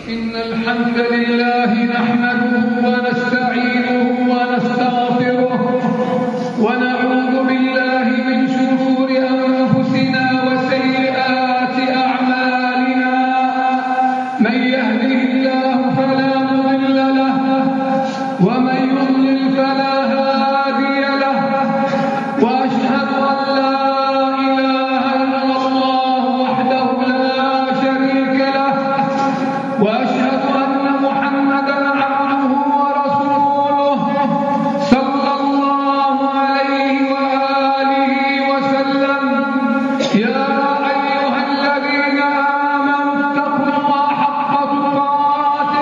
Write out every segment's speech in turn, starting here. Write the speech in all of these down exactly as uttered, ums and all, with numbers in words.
إن الحمد لله نحمده ونستعينه ونستغفره ونعوذ بالله من شرور أنفسنا وسيئات أعمالنا. من يهده الله فلا مضل له ومن يضلل فلا هادي له، وأشهد أن لا إله إلا الله وحده لا شريك له، وأشهد أن محمدا عبده ورسوله صلى الله عليه وآله وسلم. يا أيها الذين آمنوا اتقوا الله حق تقاته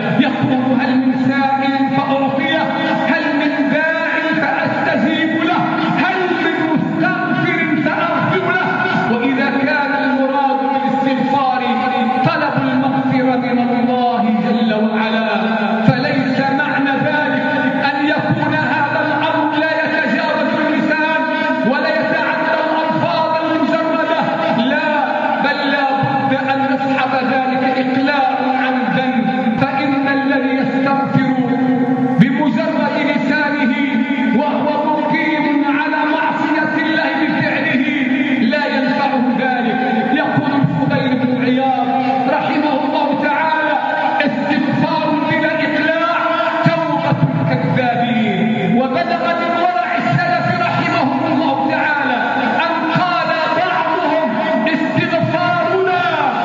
يقول هل من سائل فأعطيه، هل من داع فأستجيب له، هل من مستغفر فأغفر له. وإذا كان المراد بالاستغفار طلب المغفرة من الله جل وعلا، فليس معنى ذلك أن يكون هذا الأمر لا يتجاوز اللسان ولا يتعدى الألفاظ المجردة، لا، بل لا بد أن نصحب ذلك إقلاع عن الذنب. فإن الذي يستغفر بمجرد لسانه وهو مقيم على معصية الله بفعله لا ينفعه ذلك. يقول الفضيل بن عياض رحمه الله تعالى: استغفار بلا إقلاع توبة الكذابين. وبلغ من ورع السلف رحمهم الله تعالى أن قال بعضهم: استغفارنا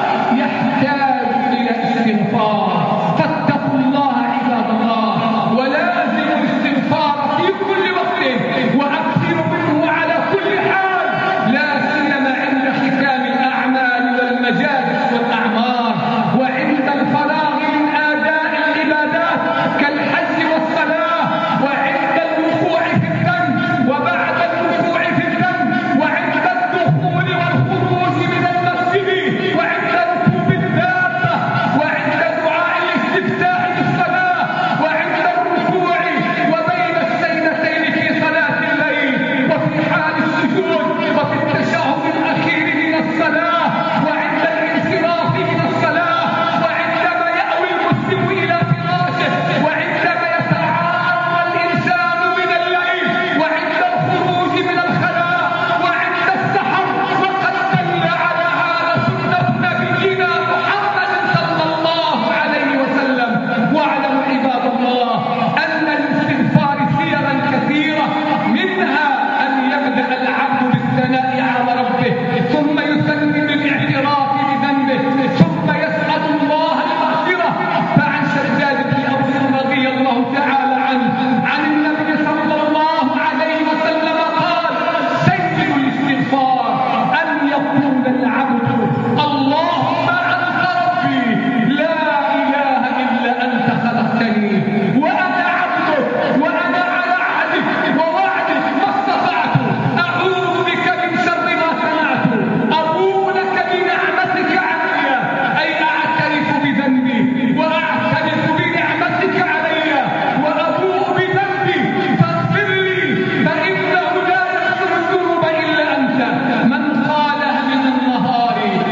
يحتاج إلى استغفار. فاتقوا الله عباد الله، ولازموا الاستغفار في كل وقت وأكثروا منه على كل حال، لا سيما عند ختام الأعمال والمجالس والأعمار، وعند الفراغ من آداء العبادات كالحج والصلاة، وعند الوقوع في الذنب وبعد الوقوع في الذنب، وعند الدخول والخروج من المسجد، وعند ركوب الدابة، وعند دعاء الاستفتاح بالصلاة، وعند الركوع وبين السجدتين في صلاة الليل، وفي حال السجود، وفي التشهد الأخير من الصلاة، وعند الانصراف من الصلاة، وعندما يأوي المسلم إلى فراشه، وعندما يتعاطى الإنسان من الليل، وعند الخروج من الخلاء، وعند السحر. وقد دل على هذا سنة نبينا محمد صلى الله عليه وسلم. واعلموا عباد الله أن للاستغفار سيرا كثيرة، منها أن يبدأ العبد بالثناء على ربه، ثم يثني بالاعتراف بذنبه، ثم يسأل الله المغفرة. فعن شداد بن أوس رضي الله تعالى عنه عن النبي صلى الله عليه وسلم قال: سيد الاستغفار أن يقول العبد: اللهم أنت ربي لا إله إلا أنت خلقتني وأنا عبدك وأنا على عهدك ووعدك ما استطعت، أعوذ بك من شر ما صنعت، أبوء لك بنعمتك علي، أي أعترف بذنبي وأعترف بنعمتك علي وأبوء بذنبي فاغفر لي فإنه لا يغفر الذنوب إلا أنت. من قالها من النهار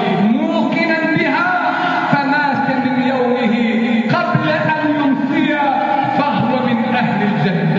موقنا بها فمات من يومه قبل أن يمسي فهو من أهل الجنة،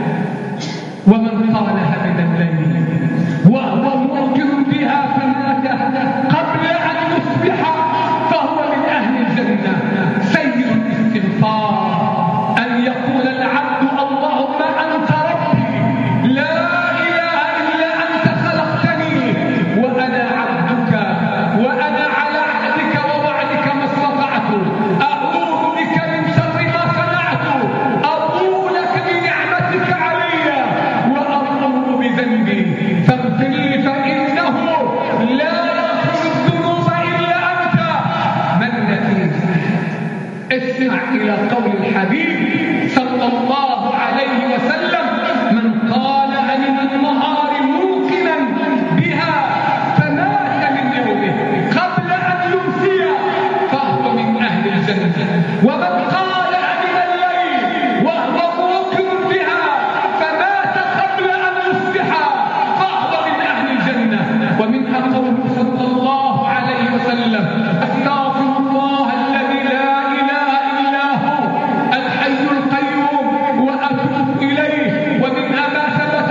ومن قالها من الليل وهو موقن بها فمات قبل أن يصبح فهو من أهل الجنة. سيد الاستغفار أن يقول العبد: اللهم أنت ربي لا إله إلا أنت خلقتني وأنا عبدك وأنا على عهدك ووعدك ما استطعت، أعوذ بك من شر ما صنعت، أبوء لك بنعمتك علي وأبوء بذنبي فاغفر لي فإنه لا يغفر الذنوب إلا أنت. ما النتيجة؟ اسمع إلى قول الحبيب صلى الله عليه وسلم: من قالها من النهار موقنا بها فمات من يومه قبل أن يمسي فهو من أهل الجنة، ومن قالها من الليل وهو موقن بها فمات قبل أن يصبح فهو من أهل الجنة. ومنها قوله صلى الله عليه وسلم: أستغفر الله الذي لا إله إلا هو الحي القيوم وأتوب إليه. ومنها ما ثبت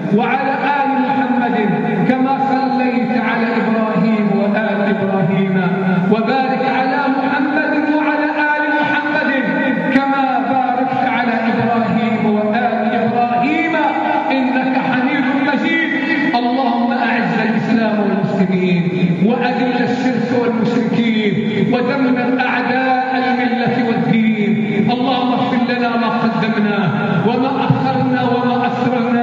وعلى آل محمد كما صليت على إبراهيم وآل إبراهيم وبارك على محمد وعلى آل محمد كما باركت على إبراهيم وآل إبراهيم إنك حميد مجيد. اللهم أعز الإسلام والمسلمين وأذل الشرك والمشركين ودمر أعداء الملة والدين. اللهم اغفر لنا ما قدمنا وما أخرنا وما أسررنا